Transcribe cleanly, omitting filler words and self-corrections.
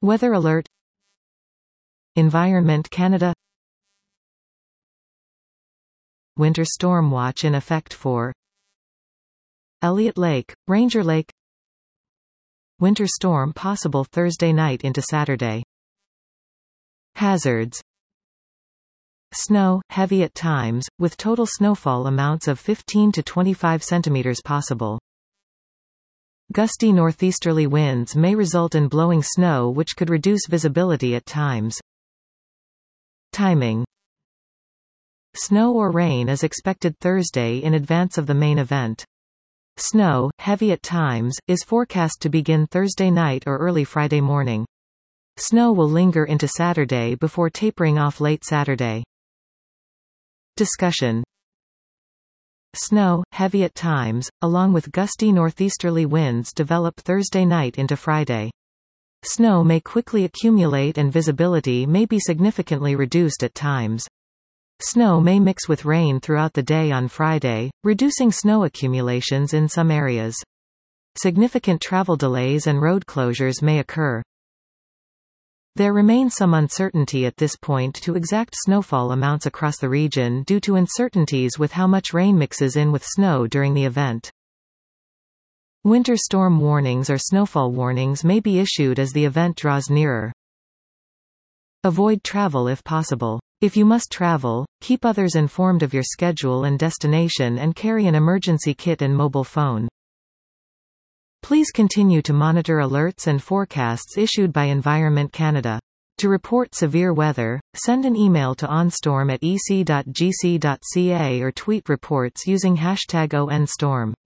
Weather alert. Environment Canada. Winter storm watch in effect for Elliott Lake, Ranger Lake. Winter storm possible Thursday night into Saturday. Hazards. Snow, heavy at times, with total snowfall amounts of 15 to 25 centimeters possible. Gusty northeasterly winds may result in blowing snow which could reduce visibility at times. Timing. Snow or rain is expected Thursday in advance of the main event. Snow, heavy at times, is forecast to begin Thursday night or early Friday morning. Snow will linger into Saturday before tapering off late Saturday. Discussion. Snow, heavy at times, along with gusty northeasterly winds develop Thursday night into Friday. Snow may quickly accumulate and visibility may be significantly reduced at times. Snow may mix with rain throughout the day on Friday, reducing snow accumulations in some areas. Significant travel delays and road closures may occur. There remains some uncertainty at this point to exact snowfall amounts across the region due to uncertainties with how much rain mixes in with snow during the event. Winter storm warnings or snowfall warnings may be issued as the event draws nearer. Avoid travel if possible. If you must travel, keep others informed of your schedule and destination and carry an emergency kit and mobile phone. Please continue to monitor alerts and forecasts issued by Environment Canada. To report severe weather, send an email to onstorm@ec.gc.ca or tweet reports using #OnStorm.